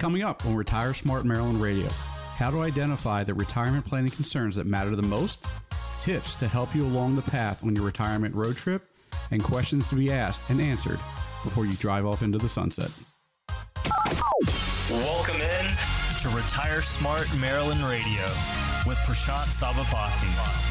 Coming up on Retire Smart Maryland Radio, how to identify the retirement planning concerns that matter the most, tips to help you along the path on your retirement road trip, and questions to be asked and answered before you drive off into the sunset. Welcome in to Retire Smart Maryland Radio with Prashant Savapathy.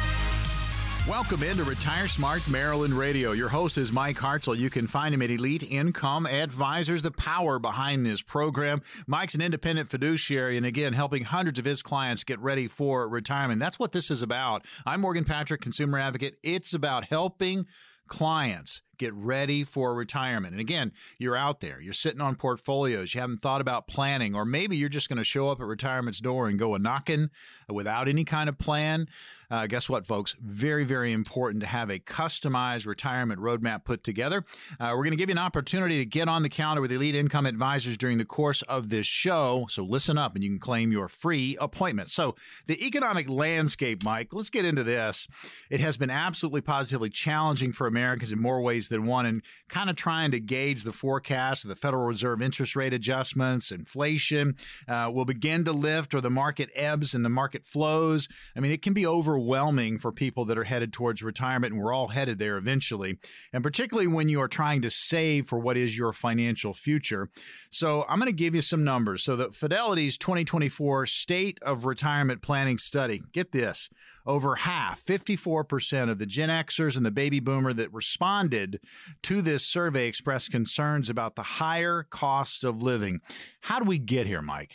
Welcome into Retire Smart Maryland Radio. Your host is Mike Hartzell. You can find him at Elite Income Advisors, the power behind this program. Mike's an independent fiduciary and, again, helping hundreds of his clients get ready for retirement. That's what this is about. I'm Morgan Patrick, consumer advocate. It's about helping clients get ready for retirement. And again, you're out there, you're sitting on portfolios, you haven't thought about planning, or maybe you're just going to show up at retirement's door and go a-knocking without any kind of plan. Guess what, folks? Very, very important to have a customized retirement roadmap put together. We're going to give you an opportunity to get on the calendar with Elite Income Advisors during the course of this show. So listen up and you can claim your free appointment. So the economic landscape, Mike, let's get into this. It has been absolutely positively challenging for Americans in more ways than one, and kind of trying to gauge the forecast of the Federal Reserve interest rate adjustments, inflation will begin to lift, or the market ebbs and the market flows. I mean, it can be overwhelming for people that are headed towards retirement, and we're all headed there eventually, and particularly when you are trying to save for what is your financial future. So I'm going to give you some numbers. So the Fidelity's 2024 State of Retirement Planning Study, get this, over half, 54% of the Gen Xers and the baby boomer that responded to this survey expressed concerns about the higher cost of living. How do we get here, Mike?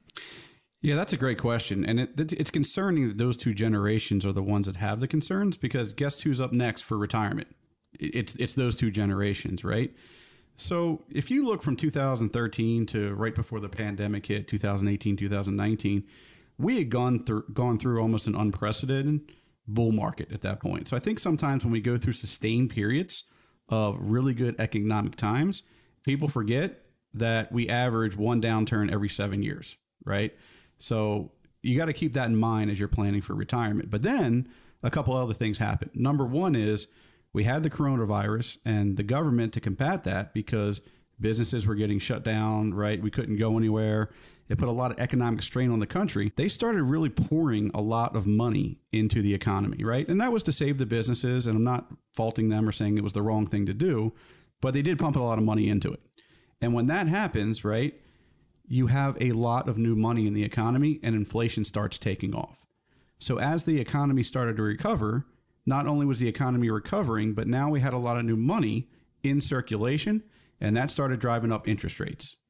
Yeah, that's a great question. And it's concerning that those two generations are the ones that have the concerns, because guess who's up next for retirement? It's those two generations, right? So if you look from 2013 to right before the pandemic hit, 2018, 2019, we had gone through almost an unprecedented bull market at that point. So I think sometimes when we go through sustained periods of really good economic times, people forget that we average one downturn every 7 years, right? So you got to keep that in mind as you're planning for retirement. But then a couple other things happen. Number one is we had the coronavirus, and the government, to combat that, because businesses were getting shut down, right? We couldn't go anywhere. It put a lot of economic strain on the country. They started really pouring a lot of money into the economy, right? And that was to save the businesses, and I'm not faulting them or saying it was the wrong thing to do, but they did pump a lot of money into it. And when that happens, right, you have a lot of new money in the economy, and inflation starts taking off. So as the economy started to recover, not only was the economy recovering, but now we had a lot of new money in circulation, and that started driving up interest rates.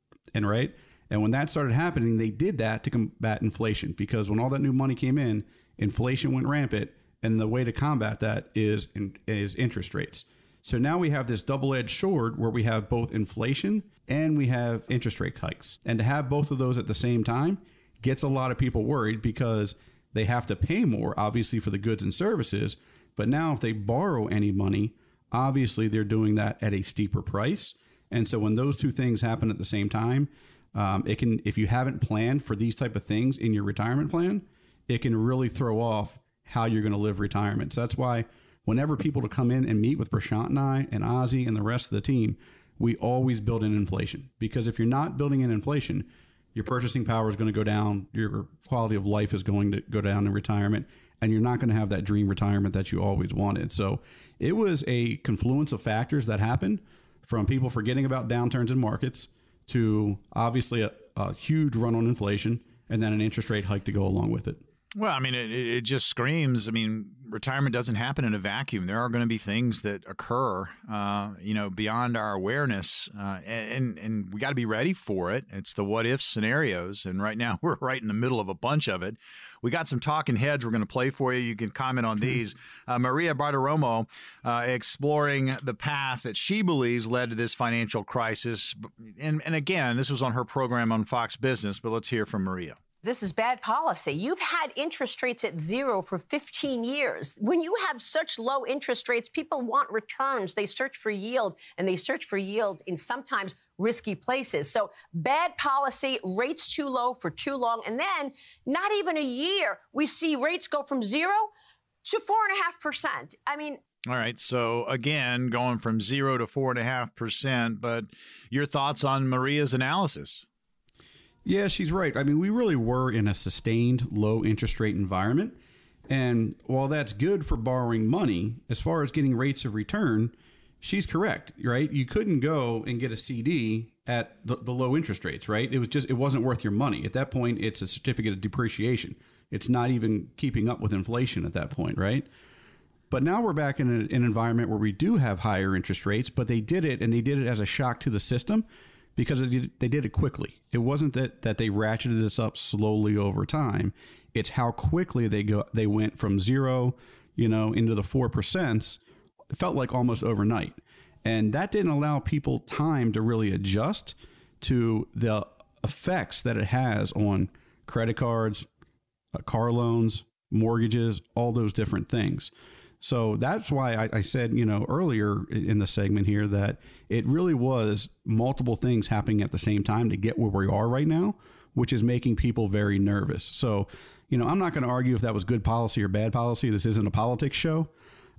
And when that started happening, they did that to combat inflation, because when all that new money came in, inflation went rampant, and the way to combat that is interest rates. So now we have this double-edged sword where we have both inflation and we have interest rate hikes. And to have both of those at the same time gets a lot of people worried, because they have to pay more, obviously, for the goods and services. But now if they borrow any money, obviously they're doing that at a steeper price. And so when those two things happen at the same time, it can, if you haven't planned for these type of things in your retirement plan, it can really throw off how you're going to live retirement. So that's why whenever people to come in and meet with Prashant and I and Ozzy and the rest of the team, we always build in inflation. Because if you're not building in inflation, your purchasing power is going to go down, your quality of life is going to go down in retirement, and you're not going to have that dream retirement that you always wanted. So it was a confluence of factors that happened, from people forgetting about downturns in markets to obviously a huge run on inflation, and then an interest rate hike to go along with it. Well, I mean, it just screams. I mean, retirement doesn't happen in a vacuum. There are going to be things that occur, beyond our awareness, and we got to be ready for it. It's the what if scenarios, and right now we're right in the middle of a bunch of it. We got some talking heads we're going to play for you. You can comment on these. Maria Bartiromo exploring the path that she believes led to this financial crisis, and again, this was on her program on Fox Business. But let's hear from Maria. This is bad policy. You've had interest rates at zero for 15 years. When you have such low interest rates, people want returns. They search for yield, and they search for yields in sometimes risky places. So bad policy, rates too low for too long. And then not even a year, we see rates go from 0 to 4.5%. I mean, all right. So again, going from 0 to 4.5%. But your thoughts on Maria's analysis? Yeah, she's right. I mean, we really were in a sustained low interest rate environment. And while that's good for borrowing money, as far as getting rates of return, she's correct, right? You couldn't go and get a CD at the low interest rates, right? It wasn't worth your money. At that point, it's a certificate of depreciation. It's not even keeping up with inflation at that point, right? But now we're back in an environment where we do have higher interest rates, but they did it as a shock to the system because they did it quickly. It wasn't that they ratcheted this up slowly over time. It's how quickly they went from zero, into the 4%. It felt like almost overnight. And that didn't allow people time to really adjust to the effects that it has on credit cards, car loans, mortgages, all those different things. So that's why I said, earlier in the segment here that it really was multiple things happening at the same time to get where we are right now, which is making people very nervous. So, I'm not going to argue if that was good policy or bad policy. This isn't a politics show.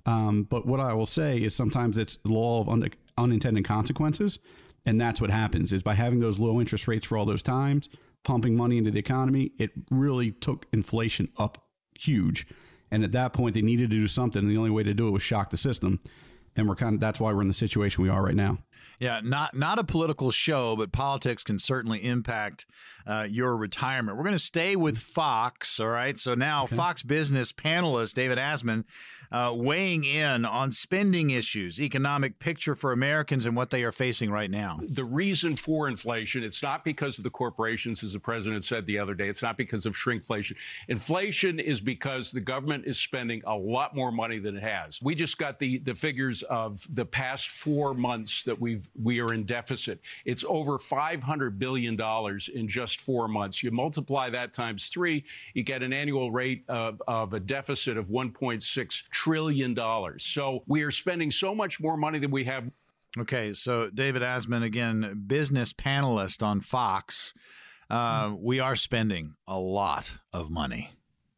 But what I will say is sometimes it's the law of unintended consequences. And that's what happens is by having those low interest rates for all those times, pumping money into the economy, it really took inflation up huge. And at that point, they needed to do something. And the only way to do it was shock the system. And that's why we're in the situation we are right now. Yeah, not a political show, but politics can certainly impact your retirement. We're going to stay with Fox, all right? So now Fox Business panelist David Asman weighing in on spending issues, economic picture for Americans and what they are facing right now. The reason for inflation, it's not because of the corporations, as the president said the other day. It's not because of shrinkflation. Inflation is because the government is spending a lot more money than it has. We just got the figures of the past 4 months that we are in deficit. It's over $500 billion in just 4 months. You multiply that times 3, you get an annual rate of a deficit of $1.6 trillion. So we are spending so much more money than we have. Okay, so David Asman, again, business panelist on Fox. We are spending a lot of money.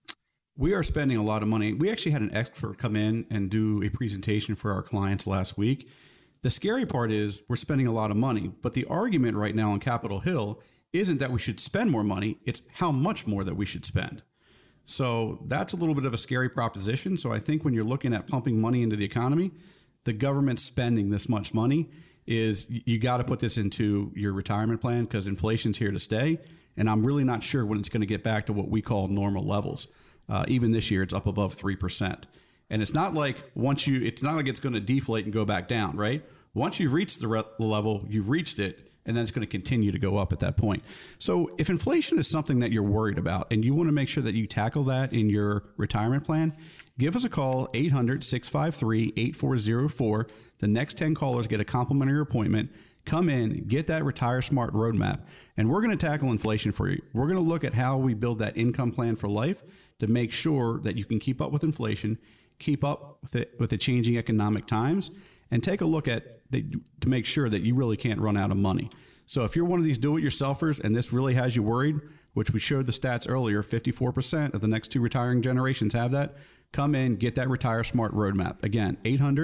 We are spending a lot of money. We actually had an expert come in and do a presentation for our clients last week. The scary part is we're spending a lot of money, but the argument right now on Capitol Hill isn't that we should spend more money, it's how much more that we should spend. So that's a little bit of a scary proposition. So I think when you're looking at pumping money into the economy, the government spending this much money is you got to put this into your retirement plan because inflation's here to stay. And I'm really not sure when it's going to get back to what we call normal levels. Even this year, it's up above 3%. And it's not like it's going to deflate and go back down, right? Once you've reached the level, you've reached it, and then it's going to continue to go up at that point. So if inflation is something that you're worried about and you want to make sure that you tackle that in your retirement plan, give us a call, 800-653-8404. The next 10 callers get a complimentary appointment. Come in, get that Retire Smart roadmap, and we're going to tackle inflation for you. We're going to look at how we build that income plan for life to make sure that you can keep up with inflation, keep up with the changing economic times, and take a look at to make sure that you really can't run out of money. So if you're one of these do-it-yourselfers and this really has you worried, which we showed the stats earlier, 54% of the next 2 retiring generations have that, come in, get that Retire Smart roadmap. Again,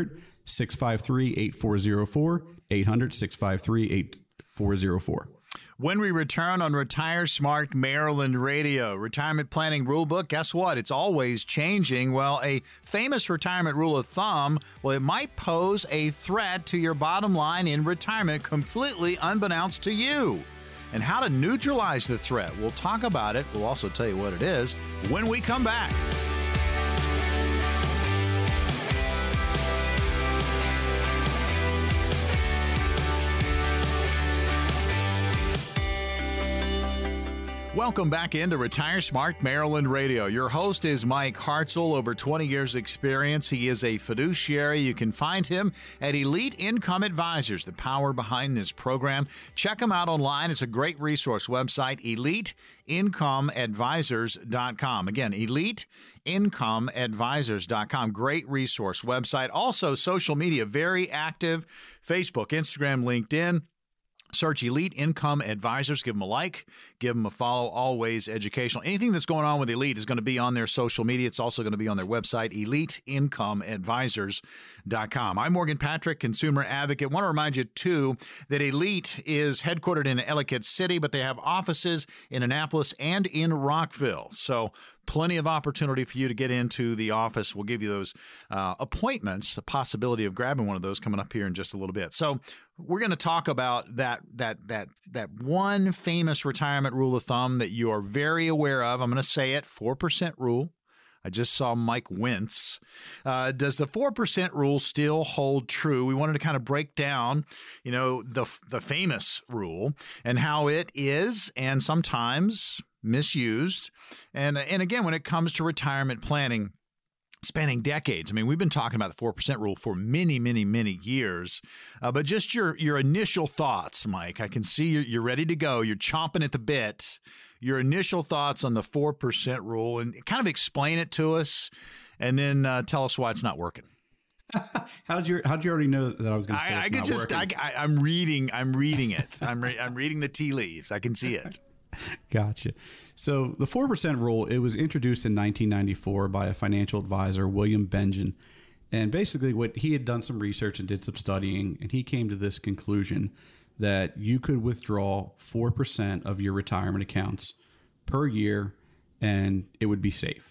800-653-8404, 800-653-8404. When we return on Retire Smart Maryland Radio, retirement planning rulebook, guess what? It's always changing. Well, a famous retirement rule of thumb, it might pose a threat to your bottom line in retirement completely unbeknownst to you. And how to neutralize the threat. We'll talk about it. We'll also tell you what it is when we come back. Welcome back into Retire Smart Maryland Radio. Your host is Mike Hartzell, over 20 years experience. He is a fiduciary. You can find him at Elite Income Advisors, the power behind this program. Check him out online. It's a great resource website, EliteIncomeAdvisors.com. Again, EliteIncomeAdvisors.com. Great resource website. Also, social media, very active. Facebook, Instagram, LinkedIn. Search Elite Income Advisors. Give them a like. Give them a follow. Always educational. Anything that's going on with Elite is going to be on their social media. It's also going to be on their website, EliteIncomeAdvisors.com. I'm Morgan Patrick, consumer advocate. I want to remind you, too, that Elite is headquartered in Ellicott City, but they have offices in Annapolis and in Rockville. So plenty of opportunity for you to get into the office. We'll give you those appointments, the possibility of grabbing one of those coming up here in just a little bit. So we're going to talk about that one famous retirement rule of thumb that you are very aware of. I'm going to say it, 4% rule. I just saw Mike wince. Does the 4% rule still hold true? We wanted to kind of break down, the famous rule and how it is and sometimes misused. And again, when it comes to retirement planning, spanning decades. I mean, we've been talking about the 4% rule for many, many, many years. But just your initial thoughts, Mike. I can see you're ready to go. You're chomping at the bit. Your initial thoughts on the 4% rule, and kind of explain it to us, and then tell us why it's not working. How'd you already know that I was going to say it's not working? I'm reading it. I'm reading the tea leaves. I can see it. Gotcha. So the 4% rule, it was introduced in 1994 by a financial advisor, William Bengen. And basically he had done some research and did some studying, and he came to this conclusion that you could withdraw 4% of your retirement accounts per year and it would be safe.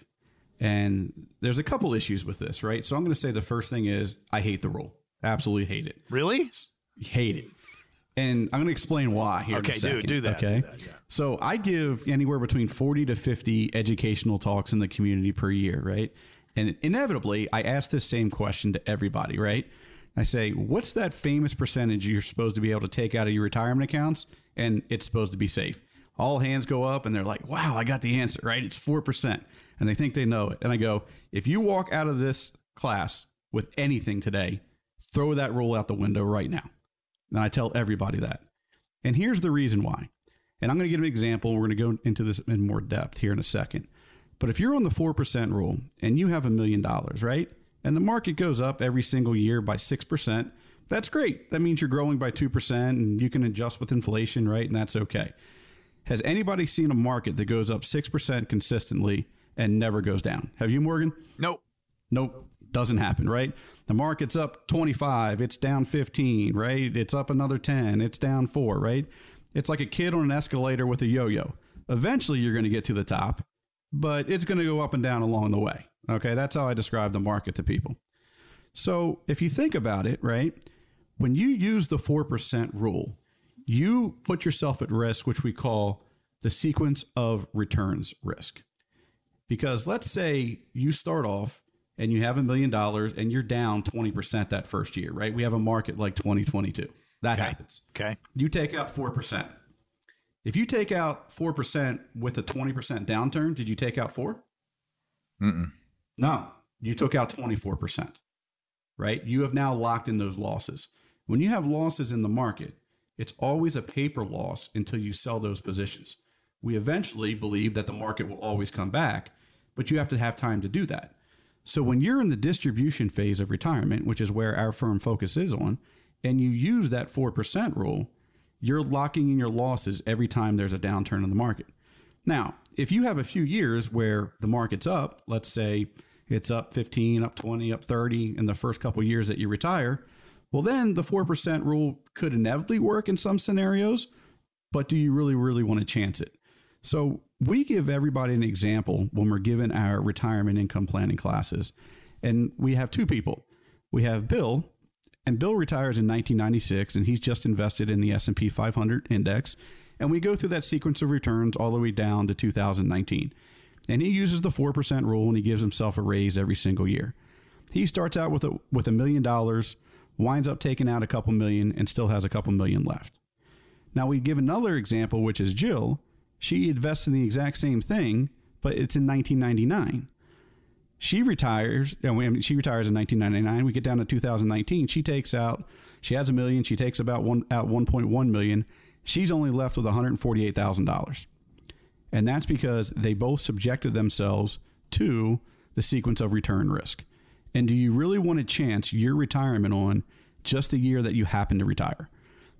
And there's a couple issues with this, right? So I'm going to say the first thing is I hate the rule. Absolutely hate it. Really? Hate it. And I'm going to explain why here in a second. Do that. Okay. Do that, yeah. So I give anywhere between 40 to 50 educational talks in the community per year, right? And inevitably, I ask this same question to everybody, right? I say, what's that famous percentage you're supposed to be able to take out of your retirement accounts and it's supposed to be safe? All hands go up and they're like, wow, I got the answer, right? It's 4%. And they think they know it. And I go, if you walk out of this class with anything today, throw that rule out the window right now. And I tell everybody that. And here's the reason why. And I'm going to give an example. We're going to go into this in more depth here in a second. But if you're on the 4% rule and you have $1 million, right? And the market goes up every single year by 6%, that's great. That means you're growing by 2% and you can adjust with inflation, right? And that's okay. Has anybody seen a market that goes up 6% consistently and never goes down? Have you, Morgan? Nope. Doesn't happen, right? The market's up 25, it's down 15, right? It's up another 10, it's down 4, right? It's like a kid on an escalator with a yo-yo. Eventually, you're going to get to the top, but it's going to go up and down along the way. Okay, that's how I describe the market to people. So if you think about it, right, when you use the 4% rule, you put yourself at risk, which we call the sequence of returns risk. Because let's say you start off and you have $1 million and you're down 20% that first year, right? We have a market like 2022. That happens. Okay. You take out 4%. If you take out 4% with a 20% downturn, did you take out 4? No, you took out 24%, right? You have now locked in those losses. When you have losses in the market, it's always a paper loss until you sell those positions. We eventually believe that the market will always come back, but you have to have time to do that. So when you're in the distribution phase of retirement, which is where our firm focuses on, and you use that 4% rule, you're locking in your losses every time there's a downturn in the market. Now, if you have a few years where the market's up, let's say it's up 15, up 20, up 30 in the first couple of years that you retire, well, then the 4% rule could inevitably work in some scenarios, but do you really, really want to chance it? So we give everybody an example when we're given our retirement income planning classes. And we have two people. We have Bill, and Bill retires in 1996, and he's just invested in the S&P 500 index. And we go through that sequence of returns all the way down to 2019. And he uses the 4% rule, and he gives himself a raise every single year. He starts out with $1 million, winds up taking out a couple million, and still has a couple million left. Now, we give another example, which is Jill. She invests in the exact same thing, but it's in 1999. She retires in 1999. We get down to 2019. She has $1 million. She takes out 1.1 million. She's only left with $148,000. And that's because they both subjected themselves to the sequence of return risk. And do you really want to chance your retirement on just the year that you happen to retire?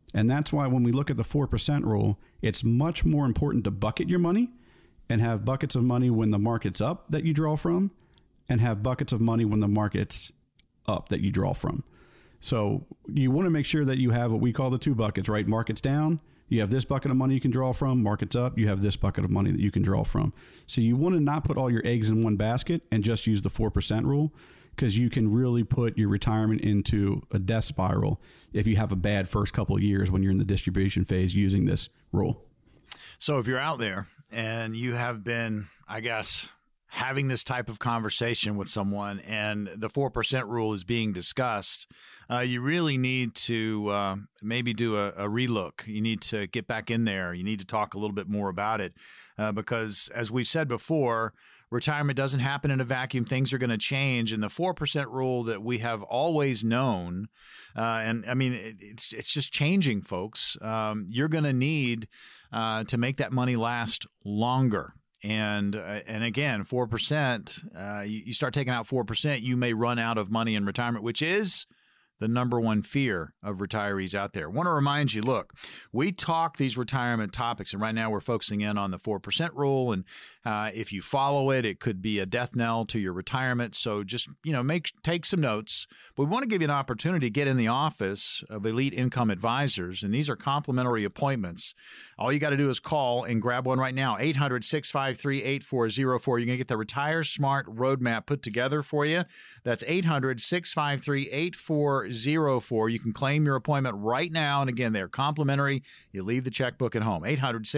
And that's why when we look at the 4% rule, it's much more important to bucket your money and have buckets of money when the market's up that you draw from, and have buckets of money when the market's up that you draw from. So you want to make sure that you have what we call the 2 buckets, right? Market's down, you have this bucket of money you can draw from. Market's up, you have this bucket of money that you can draw from. So you want to not put all your eggs in one basket and just use the 4% rule, because you can really put your retirement into a death spiral if you have a bad first couple of years when you're in the distribution phase using this rule. So if you're out there and you have been, I guess, having this type of conversation with someone and the 4% rule is being discussed, you really need to maybe do a relook. You need to get back in there. You need to talk a little bit more about it because, as we've said before, retirement doesn't happen in a vacuum. Things are going to change. And the 4% rule that we have always known, and I mean, it's just changing, folks. You're going to need to make that money last longer. And again, 4%, you start taking out 4%, you may run out of money in retirement, which is the number one fear of retirees out there. I want to remind you, look, we talk these retirement topics, and right now we're focusing in on the 4% rule. And if you follow it, it could be a death knell to your retirement. So just, take some notes. But we want to give you an opportunity to get in the office of Elite Income Advisors, and these are complimentary appointments. All you got to do is call and grab one right now, 800-653-8404. You're going to get the Retire Smart Roadmap put together for you. That's 800-653-8404. You can claim your appointment right now. And again, they're complimentary. You leave the checkbook at home.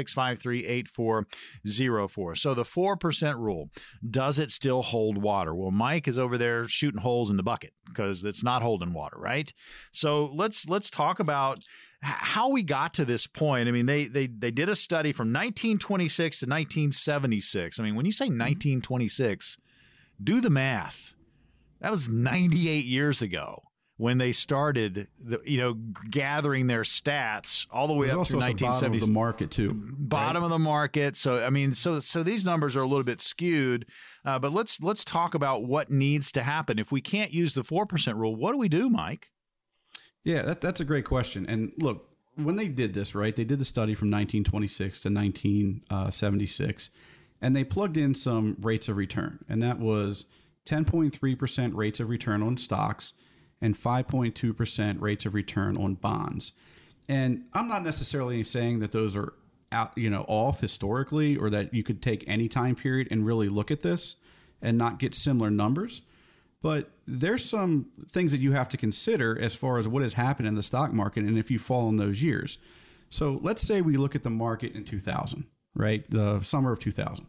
800-653-8404. So the 4% rule, does it still hold water? Well, Mike is over there shooting holes in the bucket because it's not holding water, right? So let's talk about how we got to this point. I mean, they did a study from 1926 to 1976. I mean, when you say 1926, do the math. That was 98 years ago when they started, gathering their stats all the way up through 1970s. Bottom of the market too. Bottom of the market. So I mean, so these numbers are a little bit skewed. But let's talk about what needs to happen. If we can't use the 4% rule, what do we do, Mike? Yeah, that's a great question. And look, when they did this, right, they did the study from 1926 to 1976, and they plugged in some rates of return, and that was 10.3% rates of return on stocks and 5.2% rates of return on bonds. And I'm not necessarily saying that those are off historically, or that you could take any time period and really look at this and not get similar numbers. But there's some things that you have to consider as far as what has happened in the stock market and if you fall in those years. So let's say we look at the market in 2000, right? The summer of 2000.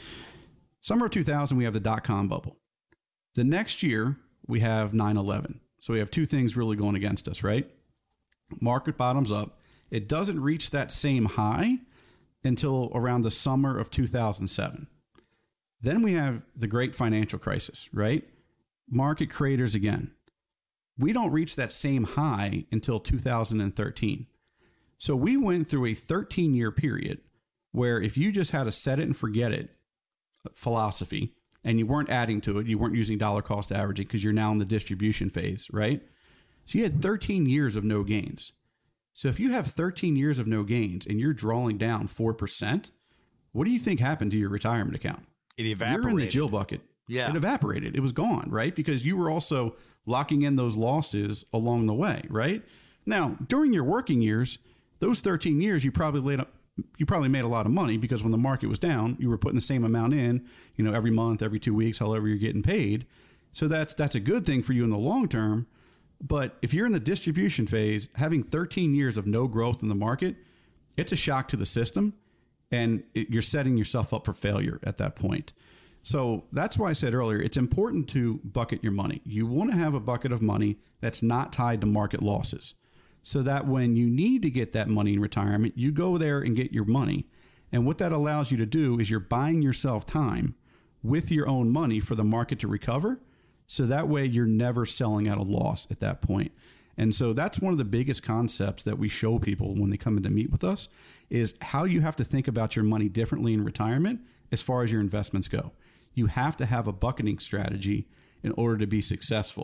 Summer of 2000, we have the dot-com bubble. The next year, we have 9/11. So we have two things really going against us, right? Market bottoms up. It doesn't reach that same high until around the summer of 2007. Then we have the great financial crisis, right? Market craters again. We don't reach that same high until 2013. So we went through a 13-year period where if you just had a set it and forget it philosophy, and you weren't adding to it, you weren't using dollar cost averaging because you're now in the distribution phase, right? So you had 13 years of no gains. So if you have 13 years of no gains and you're drawing down 4%, what do you think happened to your retirement account? It evaporated. You're in the Jill bucket. Yeah. It evaporated. It was gone, right? Because you were also locking in those losses along the way, right? Now, during your working years, those 13 years, you probably made a lot of money because when the market was down, you were putting the same amount in, every month, every 2 weeks, however you're getting paid. So that's a good thing for you in the long term. But if you're in the distribution phase, having 13 years of no growth in the market, it's a shock to the system, and you're setting yourself up for failure at that point. So that's why I said earlier, it's important to bucket your money. You want to have a bucket of money that's not tied to market losses, so that when you need to get that money in retirement, you go there and get your money. And what that allows you to do is you're buying yourself time with your own money for the market to recover. So that way you're never selling at a loss at that point. And so that's one of the biggest concepts that we show people when they come in to meet with us, is how you have to think about your money differently in retirement as far as your investments go. You have to have a bucketing strategy in order to be successful,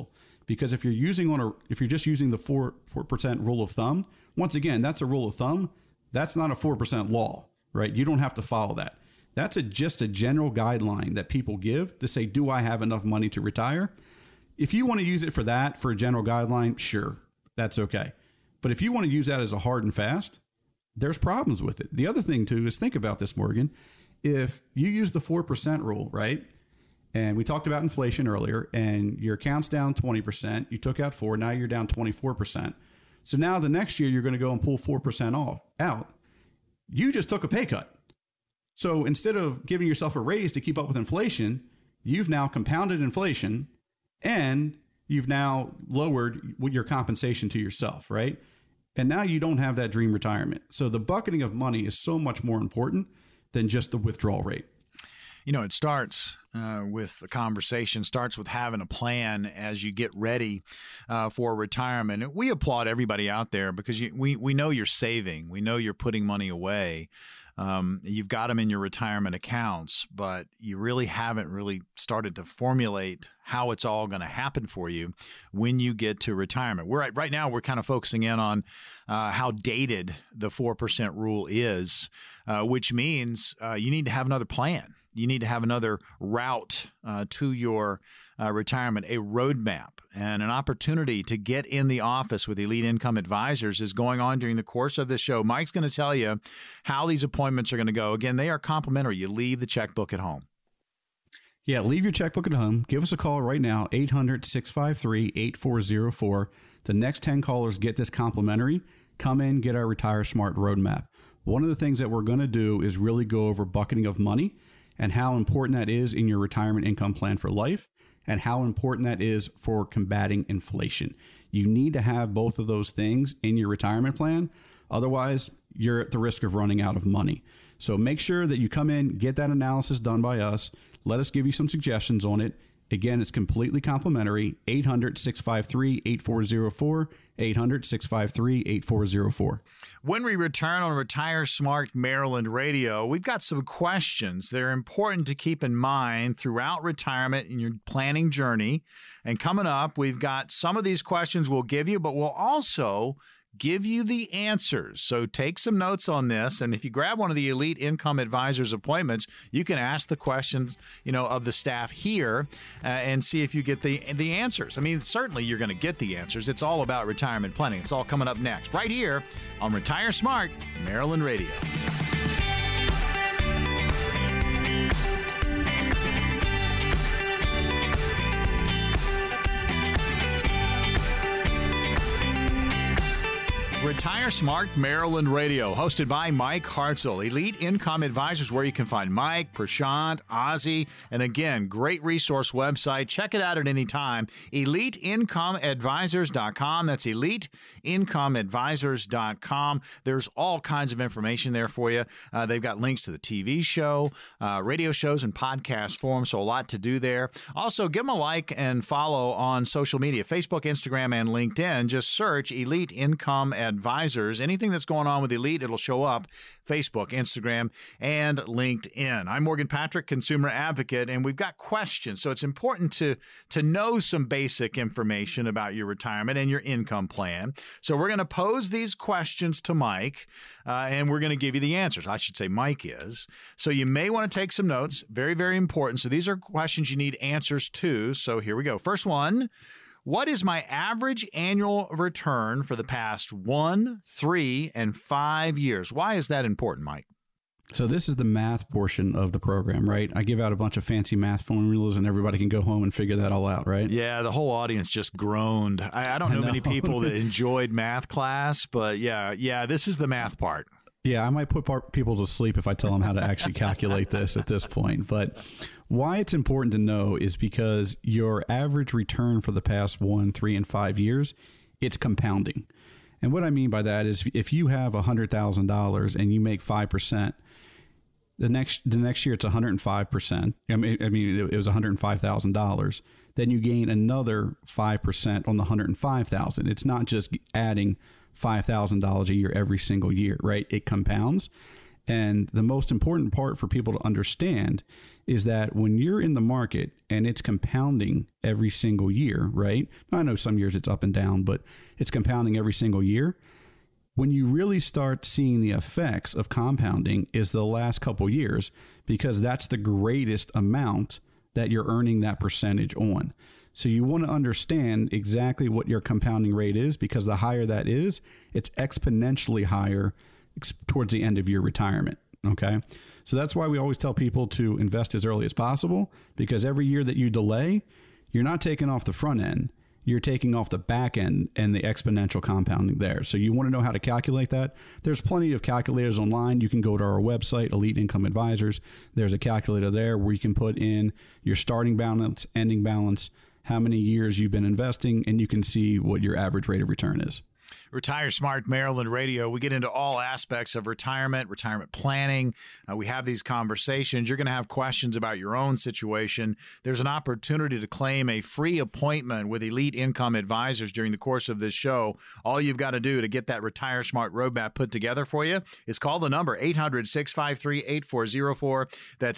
Because if you're just using the 4% rule of thumb, once again, that's a rule of thumb. That's not a 4% law, right? You don't have to follow that. That's just a general guideline that people give to say, do I have enough money to retire? If you want to use it for that, for a general guideline, sure, that's okay. But if you want to use that as a hard and fast, there's problems with it. The other thing, too, is think about this, Morgan. If you use the 4% rule, right? And we talked about inflation earlier, and your account's down 20%. You took out 4, now you're down 24%. So now the next year, you're going to go and pull 4% out. You just took a pay cut. So instead of giving yourself a raise to keep up with inflation, you've now compounded inflation and you've now lowered your compensation to yourself, right? And now you don't have that dream retirement. So the bucketing of money is so much more important than just the withdrawal rate. You know, it starts with a conversation, starts with having a plan as you get ready for retirement. And we applaud everybody out there because we know you're saving. We know you're putting money away. You've got them in your retirement accounts, but you really haven't really started to formulate how it's all going to happen for you when you get to retirement. Right now, we're kind of focusing in on how dated the 4% rule is, which means you need to have another plan. You need to have another route to your retirement, a roadmap, and an opportunity to get in the office with Elite Income Advisors is going on during the course of this show. Mike's going to tell you how these appointments are going to go. Again, they are complimentary. You leave the checkbook at home. Yeah, leave your checkbook at home. Give us a call right now, 800-653-8404. The next 10 callers get this complimentary. Come in, get our Retire Smart roadmap. One of the things that we're going to do is really go over bucketing of money and how important that is in your retirement income plan for life and how important that is for combating inflation. You need to have both of those things in your retirement plan. Otherwise, you're at the risk of running out of money. So make sure that you come in, get that analysis done by us. Let us give you some suggestions on it. Again, it's completely complimentary. 800-653-8404, 800-653-8404. When we return on Retire Smart Maryland Radio, we've got some questions. They're important to keep in mind throughout retirement in your planning journey. And coming up, we've got some of these questions we'll give you, but we'll also give you the answers. So take some notes on this. And if you grab one of the Elite Income Advisors appointments, you can ask the questions, of the staff here and see if you get the answers. I mean, certainly you're going to get the answers. It's all about retirement planning. It's all coming up next, right here on Retire Smart Maryland Radio. Retire Smart Maryland Radio, hosted by Mike Hartzell. Elite Income Advisors, where you can find Mike, Prashant, Ozzy, and again, great resource website. Check it out at any time. EliteIncomeAdvisors.com. That's EliteIncomeAdvisors.com. There's all kinds of information there for you. They've got links to the TV show, radio shows, and podcast forums, so a lot to do there. Also, give them a like and follow on social media, Facebook, Instagram, and LinkedIn. Just search Elite Income Advisors. Anything that's going on with Elite, it'll show up. Facebook, Instagram, and LinkedIn. I'm Morgan Patrick, consumer advocate, and we've got questions. So it's important to know some basic information about your retirement and your income plan. So we're going to pose these questions to Mike, and we're going to give you the answers. I should say Mike is. So you may want to take some notes. Very, very important. So these are questions you need answers to. So here we go. First one. What is my average annual return for the past 1, 3, and 5 years? Why is that important, Mike? So this is the math portion of the program, right? I give out a bunch of fancy math formulas and everybody can go home and figure that all out, right? Yeah, the whole audience just groaned. I don't know many people that enjoyed math class, but yeah, this is the math part. Yeah, I might put people to sleep if I tell them how to actually calculate this at this point. But why it's important to know is because your average return for the past 1, 3, and 5 years, it's compounding. And what I mean by that is if you have $100,000 and you make 5%, the next year it's 105%. I mean it was $105,000. Then you gain another 5% on the $105,000. It's not just adding $5,000 a year every single year, right? It compounds. And the most important part for people to understand is that when you're in the market and it's compounding every single year, right? I know some years it's up and down, but it's compounding every single year. When you really start seeing the effects of compounding is the last couple years, because that's the greatest amount that you're earning that percentage on. So you want to understand exactly what your compounding rate is, because the higher that is, it's exponentially higher towards the end of your retirement. Okay. So that's why we always tell people to invest as early as possible, because every year that you delay, you're not taking off the front end, you're taking off the back end and the exponential compounding there. So you want to know how to calculate that. There's plenty of calculators online. You can go to our website, Elite Income Advisors. There's a calculator there where you can put in your starting balance, ending balance, how many years you've been investing, and you can see what your average rate of return is. Retire Smart Maryland Radio. We get into all aspects of retirement planning. We have these conversations. You're going to have questions about your own situation. There's an opportunity to claim a free appointment with Elite Income Advisors during the course of this show. All you've got to do to get that Retire Smart roadmap put together for you is call the number 800-653-8404. That's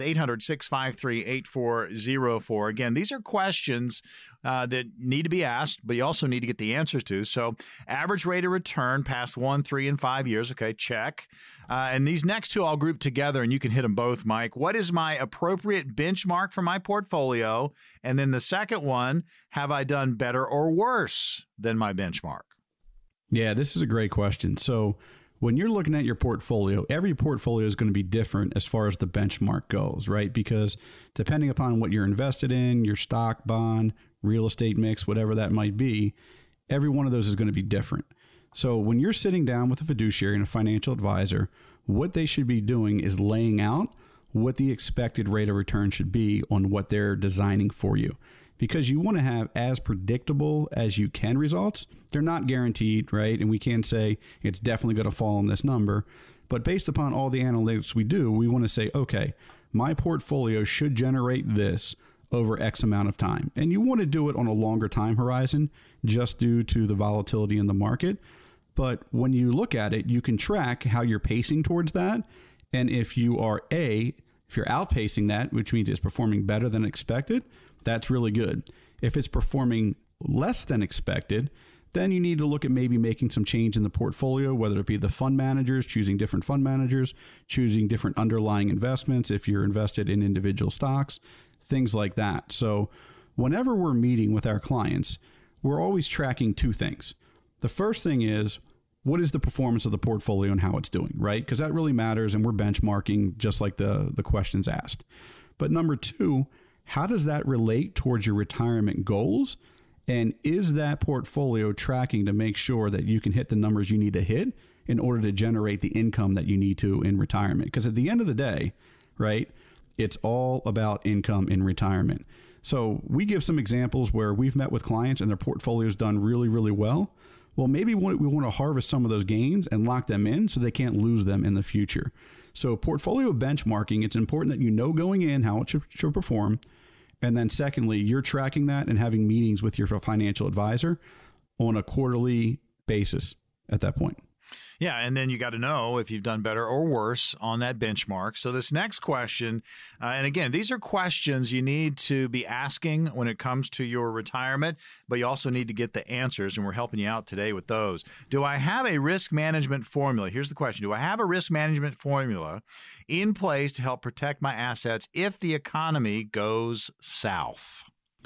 800-653-8404. Again, these are questions that need to be asked, but you also need to get the answers to. So average rate of return past 1, 3, and 5 years. Okay, check. And these next two I'll group together, and you can hit them both, Mike. What is my appropriate benchmark for my portfolio? And then the second one, have I done better or worse than my benchmark? Yeah, this is a great question. So when you're looking at your portfolio, every portfolio is going to be different as far as the benchmark goes, right? Because depending upon what you're invested in, your stock, bond, real estate mix, whatever that might be, every one of those is going to be different. So when you're sitting down with a fiduciary and a financial advisor, what they should be doing is laying out what the expected rate of return should be on what they're designing for you. Because you want to have as predictable as you can results. They're not guaranteed, right? And we can't say it's definitely going to fall on this number. But based upon all the analytics we do, we want to say, okay, my portfolio should generate this over X amount of time. And you want to do it on a longer time horizon just due to the volatility in the market. But when you look at it, you can track how you're pacing towards that. And if you are if you're outpacing that, which means it's performing better than expected, that's really good. If it's performing less than expected, then you need to look at maybe making some change in the portfolio, whether it be the fund managers, choosing different fund managers, choosing different underlying investments if you're invested in individual stocks, things like that. So whenever we're meeting with our clients, we're always tracking two things. The first thing is, what is the performance of the portfolio and how it's doing, right? Because that really matters, and we're benchmarking just like the questions asked. But number two, how does that relate towards your retirement goals? And is that portfolio tracking to make sure that you can hit the numbers you need to hit in order to generate the income that you need to in retirement? Because at the end of the day, right, it's all about income in retirement. So we give some examples where we've met with clients and their portfolio's done really, really well. Well, maybe we want to harvest some of those gains and lock them in so they can't lose them in the future. So portfolio benchmarking, it's important that you know going in how it should perform. And then secondly, you're tracking that and having meetings with your financial advisor on a quarterly basis at that point. Yeah, and then you got to know if you've done better or worse on that benchmark. So this next question, and again, these are questions you need to be asking when it comes to your retirement, but you also need to get the answers, and we're helping you out today with those. Do I have a risk management formula? Here's the question. Do I have a risk management formula in place to help protect my assets if the economy goes south?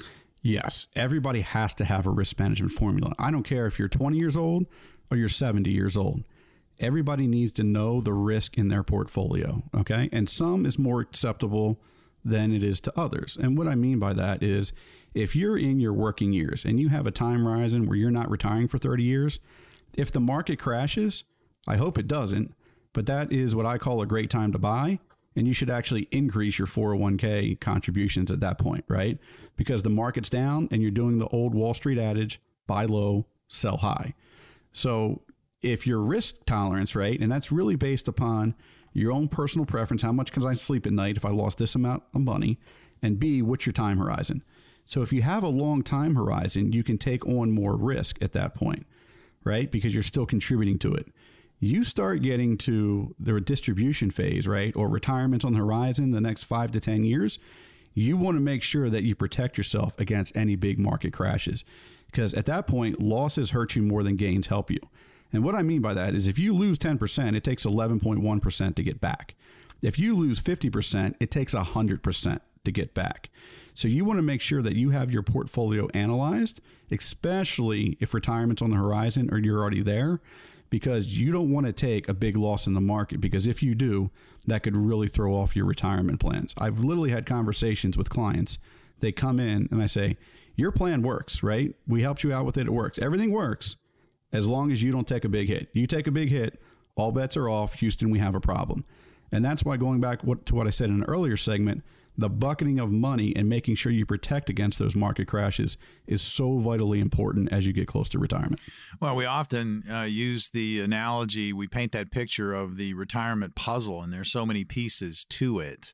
Yes, everybody has to have a risk management formula. I don't care if you're 20 years old or you're 70 years old. Everybody needs to know the risk in their portfolio, okay? And some is more acceptable than it is to others. And what I mean by that is if you're in your working years and you have a time horizon where you're not retiring for 30 years, if the market crashes, I hope it doesn't, but that is what I call a great time to buy. And you should actually increase your 401k contributions at that point, right? Because the market's down and you're doing the old Wall Street adage, buy low, sell high. So if your risk tolerance, right, and that's really based upon your own personal preference, how much can I sleep at night if I lost this amount of money, and B, what's your time horizon? So if you have a long time horizon, you can take on more risk at that point, right, because you're still contributing to it. you start getting to the distribution phase, right, or retirement's on the horizon the next 5 to 10 years, you want to make sure that you protect yourself against any big market crashes, because at that point, losses hurt you more than gains help you. And what I mean by that is if you lose 10%, it takes 11.1% to get back. If you lose 50%, it takes 100% to get back. So you want to make sure that you have your portfolio analyzed, especially if retirement's on the horizon or you're already there, because you don't want to take a big loss in the market, because if you do, that could really throw off your retirement plans. I've literally had conversations with clients. They come in and I say, your plan works, right? We helped you out with it. It works. Everything works as long as you don't take a big hit. You take a big hit, all bets are off. Houston, we have a problem. And that's why, going back to what I said in an earlier segment, the bucketing of money and making sure you protect against those market crashes is so vitally important as you get close to retirement. Well, we often use the analogy, we paint that picture of the retirement puzzle, and there's so many pieces to it.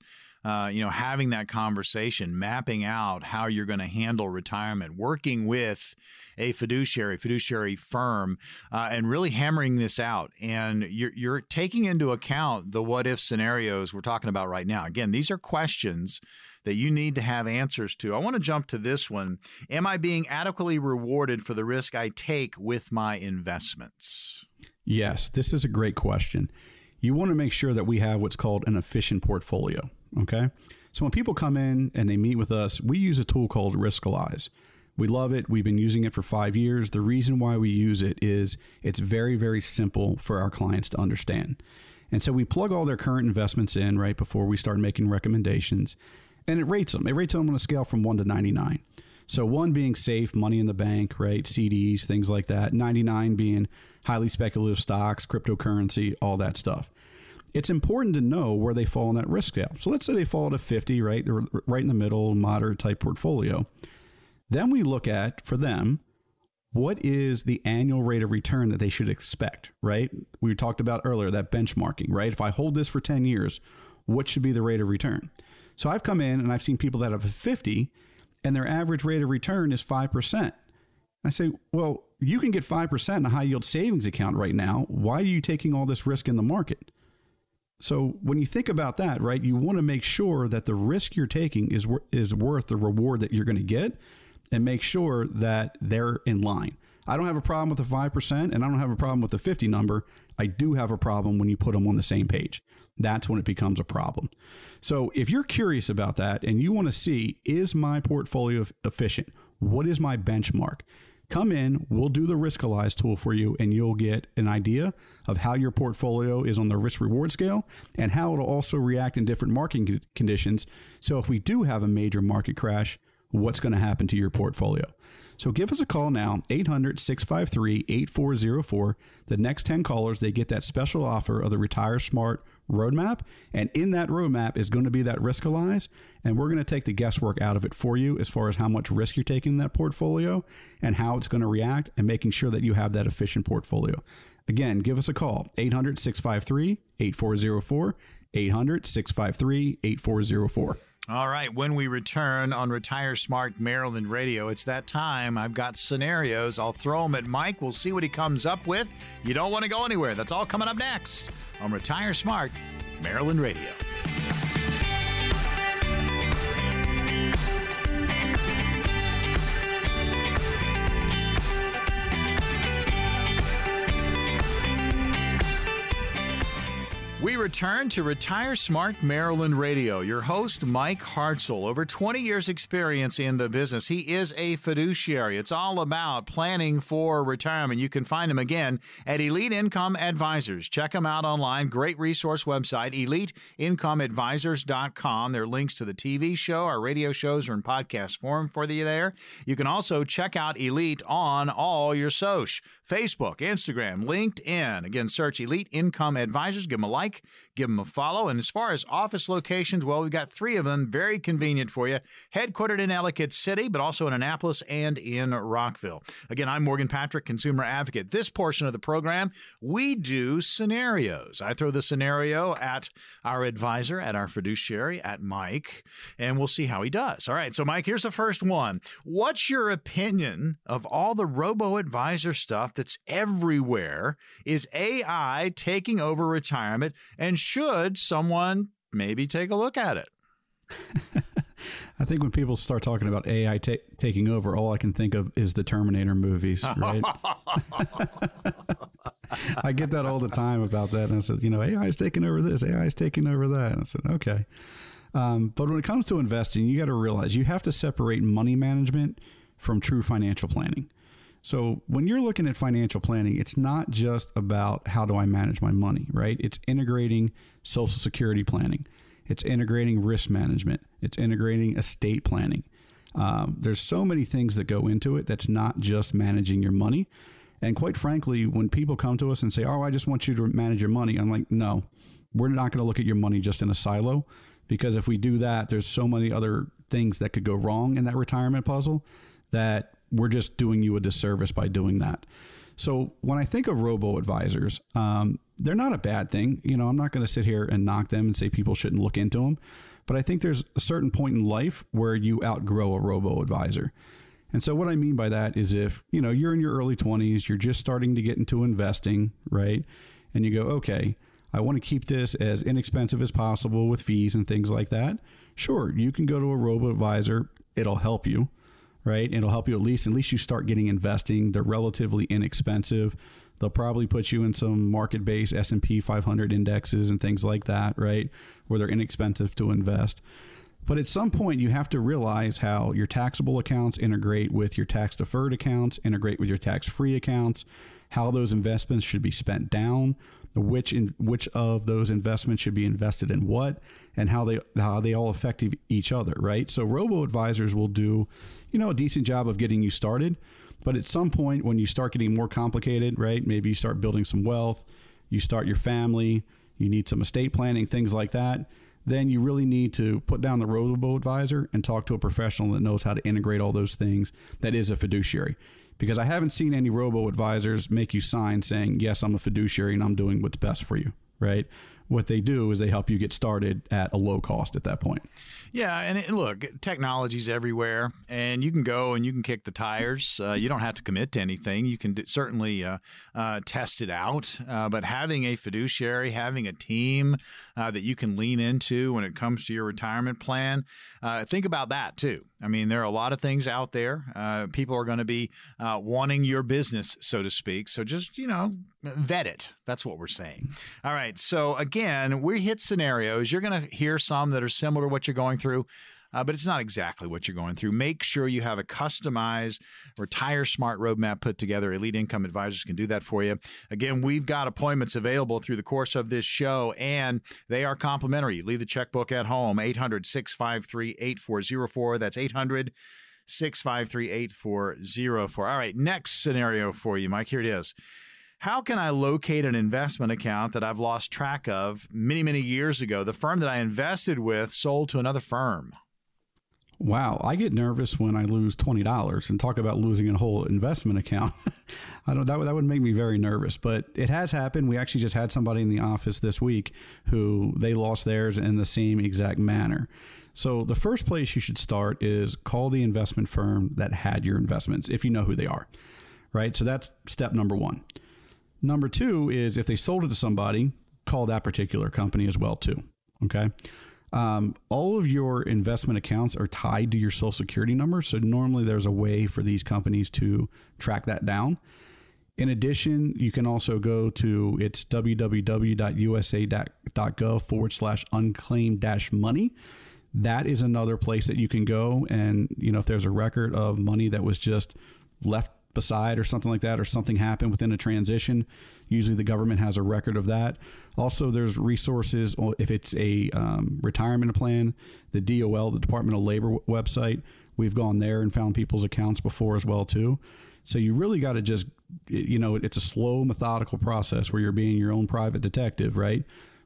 Having that conversation, mapping out how you're going to handle retirement, working with a fiduciary firm, and really hammering this out. And you're taking into account the what-if scenarios we're talking about right now. Again, these are questions that you need to have answers to. I want to jump to this one. Am I being adequately rewarded for the risk I take with my investments? Yes, this is a great question. You want to make sure that we have what's called an efficient portfolio. Okay. So when people come in and they meet with us, we use a tool called Riskalyze. We love it. We've been using it for 5 years. The reason why we use it is it's very, very simple for our clients to understand. And so we plug all their current investments in right before we start making recommendations, and it rates them. It rates them on a scale from 1 to 99. So 1 being safe, money in the bank, right? CDs, things like that. 99 being highly speculative stocks, cryptocurrency, all that stuff. It's important to know where they fall in that risk scale. So let's say they fall at a 50, right? They're right in the middle, moderate type portfolio. Then we look at, for them, what is the annual rate of return that they should expect, right? We talked about earlier, that benchmarking, right? If I hold this for 10 years, what should be the rate of return? So I've come in and I've seen people that have a 50 and their average rate of return is 5%. I say, well, you can get 5% in a high yield savings account right now. Why are you taking all this risk in the market? So when you think about that, right, you want to make sure that the risk you're taking is worth the reward that you're going to get, and make sure that they're in line. I don't have a problem with the 5%, and I don't have a problem with the 50 number. I do have a problem when you put them on the same page. That's when it becomes a problem. So if you're curious about that and you want to see, is my portfolio efficient? What is my benchmark? Come in, we'll do the Riskalyze tool for you, and you'll get an idea of how your portfolio is on the risk-reward scale and how it'll also react in different market conditions. So if we do have a major market crash, what's going to happen to your portfolio? So give us a call now, 800-653-8404. The next 10 callers, they get that special offer of the Retire Smart Roadmap. And in that roadmap is going to be that Riskalyze. And we're going to take the guesswork out of it for you as far as how much risk you're taking in that portfolio and how it's going to react, and making sure that you have that efficient portfolio. Again, give us a call, 800-653-8404, 800-653-8404. All right, when we return on Retire Smart Maryland Radio, it's that time. I've got scenarios. I'll throw them at Mike. We'll see what he comes up with. You don't want to go anywhere. That's all coming up next on Retire Smart Maryland Radio. We return to Retire Smart Maryland Radio. Your host, Mike Hartzell, over 20 years experience in the business. He is a fiduciary. It's all about planning for retirement. You can find him again at Elite Income Advisors. Check him out online. Great resource website, EliteIncomeAdvisors.com. There are links to the TV show. Our radio shows are in podcast form for you there. You can also check out Elite on all your social, Facebook, Instagram, LinkedIn. Again, search Elite Income Advisors. Give them a like. Mike. Give him a follow. And as far as office locations, well, we've got 3 of them, very convenient for you. Headquartered in Ellicott City, but also in Annapolis and in Rockville. Again, I'm Morgan Patrick, consumer advocate. This portion of the program, we do scenarios. I throw the scenario at our advisor, at our fiduciary, at Mike, and we'll see how he does. All right, so Mike, here's the first one. What's your opinion of all the robo-advisor stuff that's everywhere? Is AI taking over retirement, and should someone maybe take a look at it? I think when people start talking about AI taking over, all I can think of is the Terminator movies, right? I get that all the time about that. And I said, AI is taking over this, AI is taking over that. And I said, okay. But when it comes to investing, you got to realize you have to separate money management from true financial planning. So when you're looking at financial planning, it's not just about how do I manage my money, right? It's integrating Social Security planning. It's integrating risk management. It's integrating estate planning. There's so many things that go into it that's not just managing your money. And quite frankly, when people come to us and say, oh, I just want you to manage your money, I'm like, no, we're not going to look at your money just in a silo, because if we do that, there's so many other things that could go wrong in that retirement puzzle that we're just doing you a disservice by doing that. So when I think of robo-advisors, they're not a bad thing. I'm not going to sit here and knock them and say people shouldn't look into them. But I think there's a certain point in life where you outgrow a robo-advisor. And so what I mean by that is if, you're in your early 20s, you're just starting to get into investing, right? And you go, okay, I want to keep this as inexpensive as possible with fees and things like that. Sure, you can go to a robo-advisor. It'll help you, right? It'll help you at least you start getting investing. They're relatively inexpensive. They'll probably put you in some market-based S&P 500 indexes and things like that, right? Where they're inexpensive to invest. But at some point, you have to realize how your taxable accounts integrate with your tax-deferred accounts, integrate with your tax-free accounts, how those investments should be spent down, which of those investments should be invested in what, and how they all affect each other, right? So robo-advisors will do, a decent job of getting you started. But at some point, when you start getting more complicated, right? Maybe you start building some wealth, you start your family, you need some estate planning, things like that. Then you really need to put down the robo-advisor and talk to a professional that knows how to integrate all those things. That is a fiduciary. Because I haven't seen any robo-advisors make you sign saying, yes, I'm a fiduciary and I'm doing what's best for you, right? What they do is they help you get started at a low cost at that point. Yeah, and look, technology's everywhere, and you can go and you can kick the tires. You don't have to commit to anything. You can certainly test it out, but having a fiduciary, having a team that you can lean into when it comes to your retirement plan, think about that too. I mean, there are a lot of things out there. People are going to be wanting your business, so to speak. So just, vet it. That's what we're saying. All right. So again, we hit scenarios. You're going to hear some that are similar to what you're going through. But it's not exactly what you're going through. Make sure you have a customized Retire Smart roadmap put together. Elite Income Advisors can do that for you. Again, we've got appointments available through the course of this show, and they are complimentary. Leave the checkbook at home, 800-653-8404. That's 800-653-8404. All right, next scenario for you, Mike. Here it is. How can I locate an investment account that I've lost track of many, many years ago? The firm that I invested with sold to another firm. Wow, I get nervous when I lose $20, and talk about losing a whole investment account. That would make me very nervous, but it has happened. We actually just had somebody in the office this week who they lost theirs in the same exact manner. So the first place you should start is call the investment firm that had your investments, if you know who they are, right? So that's step number one. Number two is if they sold it to somebody, call that particular company as well too. Okay. All of your investment accounts are tied to your Social Security number. So normally there's a way for these companies to track that down. In addition, you can also go to it's www.usa.gov/unclaimed-money. That is another place that you can go. And, if there's a record of money that was just left beside or something like that, or something happened within a transition, usually the government has a record of that. Also, there's resources if it's a retirement plan, the DOL, the Department of Labor website. We've gone there and found people's accounts before as well too. So you really got to just, it's a slow, methodical process where you're being your own private detective, right?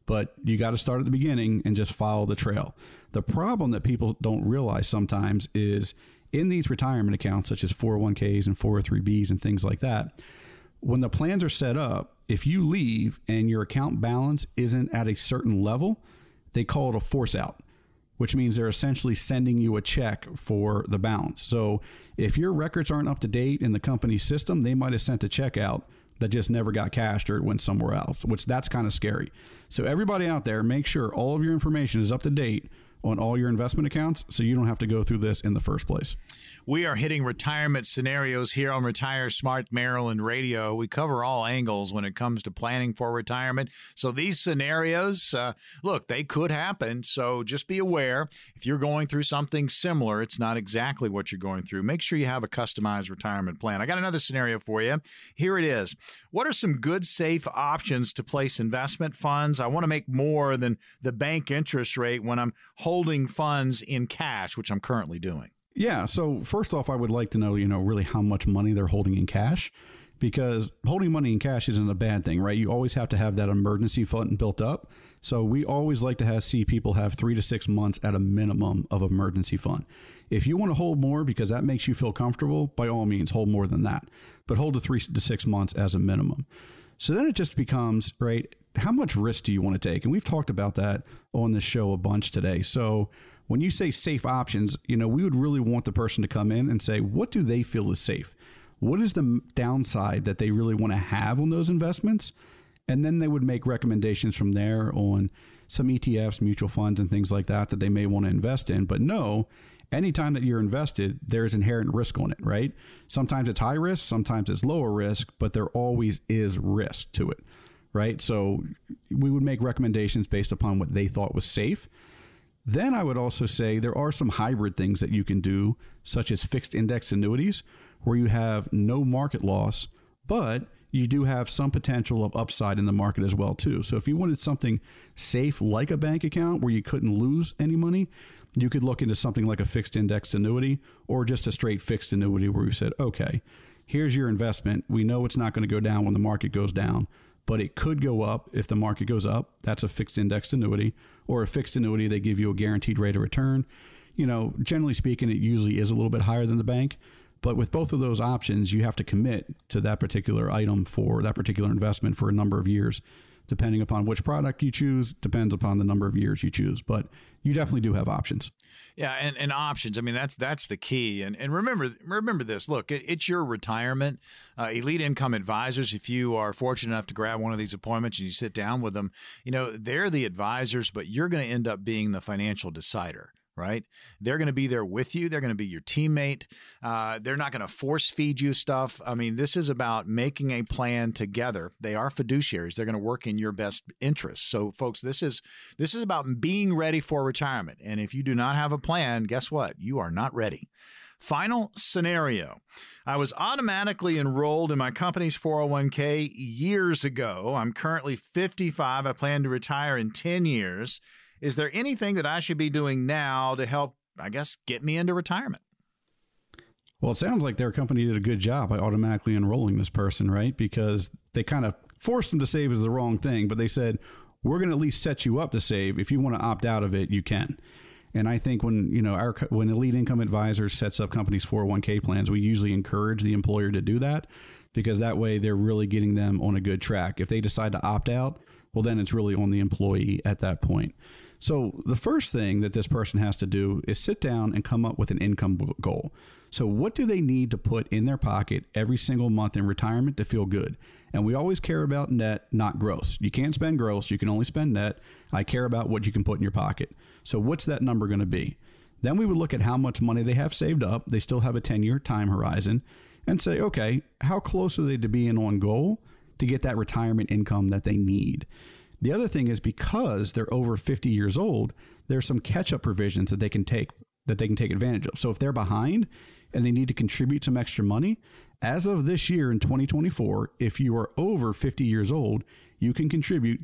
but you got to start at the beginning and just follow the trail. The problem that people don't realize sometimes is in these retirement accounts, such as 401ks and 403bs and things like that, when the plans are set up, if you leave and your account balance isn't at a certain level, they call it a force out, which means they're essentially sending you a check for the balance. So if your records aren't up to date in the company's system, they might have sent a check out that just never got cashed or it went somewhere else, which that's kind of scary. So everybody out there, make sure all of your information is up to date on all your investment accounts so you don't have to go through this in the first place. We are hitting retirement scenarios here on Retire Smart Maryland Radio. We cover all angles when it comes to planning for retirement. So these scenarios, look, they could happen. So just be aware if you're going through something similar, it's not exactly what you're going through. Make sure you have a customized retirement plan. I got another scenario for you. Here it is. What are some good, safe options to place investment funds? I want to make more than the bank interest rate when I'm holding funds in cash, which I'm currently doing. Yeah. So first off, I would like to know, really how much money they're holding in cash, because holding money in cash isn't a bad thing, right? You always have to have that emergency fund built up. So we always like to see people have 3 to 6 months at a minimum of emergency fund. If you want to hold more because that makes you feel comfortable, by all means, hold more than that, but hold to 3 to 6 months as a minimum. So then it just becomes, right, how much risk do you want to take? And we've talked about that on the show a bunch today. So when you say safe options, we would really want the person to come in and say, what do they feel is safe? What is the downside that they really want to have on those investments? And then they would make recommendations from there on some ETFs, mutual funds, and things like that they may want to invest in. But no, anytime that you're invested, there's inherent risk on it, right? Sometimes it's high risk, sometimes it's lower risk, but there always is risk to it, right? So we would make recommendations based upon what they thought was safe. Then I would also say there are some hybrid things that you can do, such as fixed index annuities, where you have no market loss, but you do have some potential of upside in the market as well, too. So if you wanted something safe like a bank account where you couldn't lose any money, you could look into something like a fixed index annuity or just a straight fixed annuity where you said, okay, here's your investment. We know it's not going to go down when the market goes down, but it could go up if the market goes up. That's a fixed index annuity. Or a fixed annuity, they give you a guaranteed rate of return. Generally speaking, it usually is a little bit higher than the bank. But with both of those options, you have to commit to that particular item for that particular investment for a number of years. Depending upon which product you choose, depends upon the number of years you choose. But you definitely do have options. Yeah, and options. I mean, that's the key. And remember this. Look, it's your retirement. Elite Income Advisors, if you are fortunate enough to grab one of these appointments and you sit down with them, they're the advisors, but you're going to end up being the financial decider. Right? They're going to be there with you. They're going to be your teammate. They're not going to force feed you stuff. I mean, this is about making a plan together. They are fiduciaries. They're going to work in your best interests. So, folks, this is about being ready for retirement. And if you do not have a plan, guess what? You are not ready. Final scenario. I was automatically enrolled in my company's 401k years ago. I'm currently 55. I plan to retire in 10 years. Is there anything that I should be doing now to help, get me into retirement? Well, it sounds like their company did a good job by automatically enrolling this person, right? Because they kind of forced them to save is the wrong thing, but they said, we're going to at least set you up to save. If you want to opt out of it, you can. And I think when Elite Income Advisors sets up companies' 401k plans, we usually encourage the employer to do that, because that way they're really getting them on a good track. If they decide to opt out, well, then it's really on the employee at that point. So the first thing that this person has to do is sit down and come up with an income goal. So what do they need to put in their pocket every single month in retirement to feel good? And we always care about net, not gross. You can't spend gross. You can only spend net. I care about what you can put in your pocket. So what's that number going to be? Then we would look at how much money they have saved up. They still have a 10-year time horizon, and say, okay, how close are they to being on goal to get that retirement income that they need? The other thing is, because they're over 50 years old, there's some catch-up provisions that they can take advantage of. So if they're behind and they need to contribute some extra money, as of this year in 2024, if you are over 50 years old, you can contribute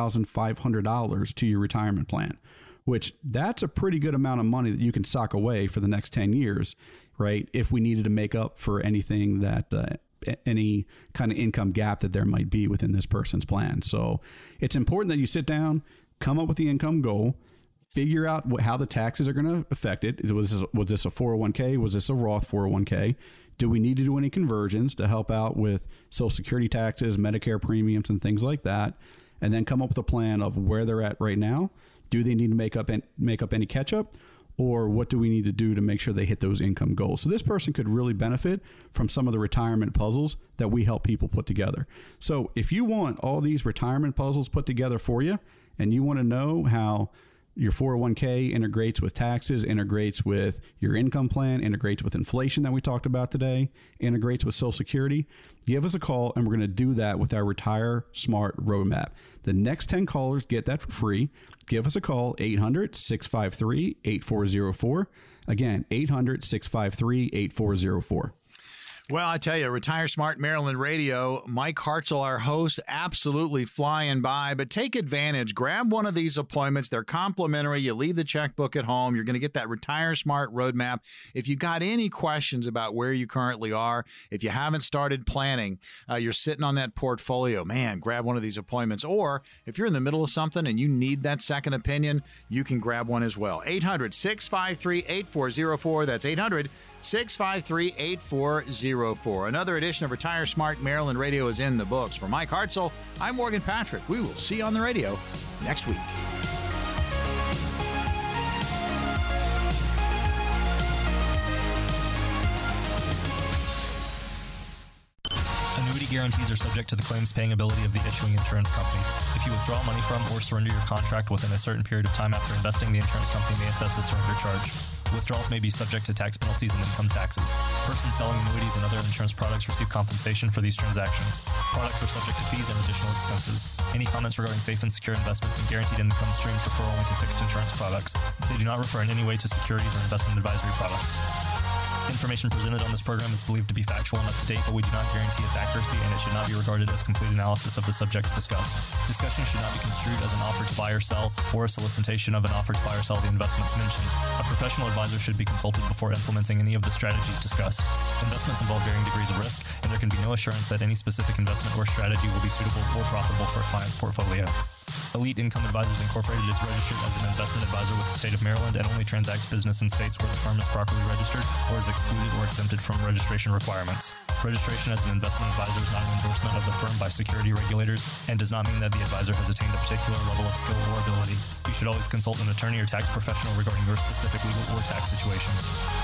$30,500 to your retirement plan, which that's a pretty good amount of money that you can sock away for the next 10 years, right? If we needed to make up for anything that any kind of income gap that there might be within this person's plan. So it's important that you sit down, come up with the income goal, figure out how the taxes are going to affect it. Was this a 401k? Was this a Roth 401k? Do we need to do any conversions to help out with Social Security taxes, Medicare premiums, and things like that? And then come up with a plan of where they're at right now. Do they need to make up any catch up? Or what do we need to do to make sure they hit those income goals? So this person could really benefit from some of the retirement puzzles that we help people put together. So if you want all these retirement puzzles put together for you, and you want to know how your 401k integrates with taxes, integrates with your income plan, integrates with inflation that we talked about today, integrates with Social Security, give us a call, and we're going to do that with our Retire Smart Roadmap. The next 10 callers get that for free. Give us a call, 800-653-8404. Again, 800-653-8404. Well, I tell you, Retire Smart Maryland Radio, Mike Hartzell, our host, absolutely flying by. But take advantage. Grab one of these appointments. They're complimentary. You leave the checkbook at home. You're going to get that Retire Smart Roadmap. If you got any questions about where you currently are, if you haven't started planning, you're sitting on that portfolio, man, grab one of these appointments. Or if you're in the middle of something and you need that second opinion, you can grab one as well. 800-653-8404. That's 800-653-8404. Another edition of Retire Smart Maryland Radio is in the books. For Mike Hartzell, I'm Morgan Patrick. We will see you on the radio next week. Annuity guarantees are subject to the claims-paying ability of the issuing insurance company. If you withdraw money from or surrender your contract within a certain period of time after investing, the insurance company may assess a surrender charge. Withdrawals may be subject to tax penalties and income taxes. Persons selling annuities and other insurance products receive compensation for these transactions. Products are subject to fees and additional expenses. Any comments regarding safe and secure investments and guaranteed income streams refer only to fixed insurance products. They do not refer in any way to securities or investment advisory products. Information presented on this program is believed to be factual and up to date, but we do not guarantee its accuracy, and it should not be regarded as complete analysis of the subjects discussed. Discussion should not be construed as an offer to buy or sell, or a solicitation of an offer to buy or sell the investments mentioned. A professional advisor should be consulted before implementing any of the strategies discussed. Investments involve varying degrees of risk, and there can be no assurance that any specific investment or strategy will be suitable or profitable for a client's portfolio. Elite Income Advisors Incorporated is registered as an investment advisor with the state of Maryland and only transacts business in states where the firm is properly registered or is excluded or exempted from registration requirements. Registration as an investment advisor is not an endorsement of the firm by security regulators and does not mean that the advisor has attained a particular level of skill or ability. You should always consult an attorney or tax professional regarding your specific legal or tax situation.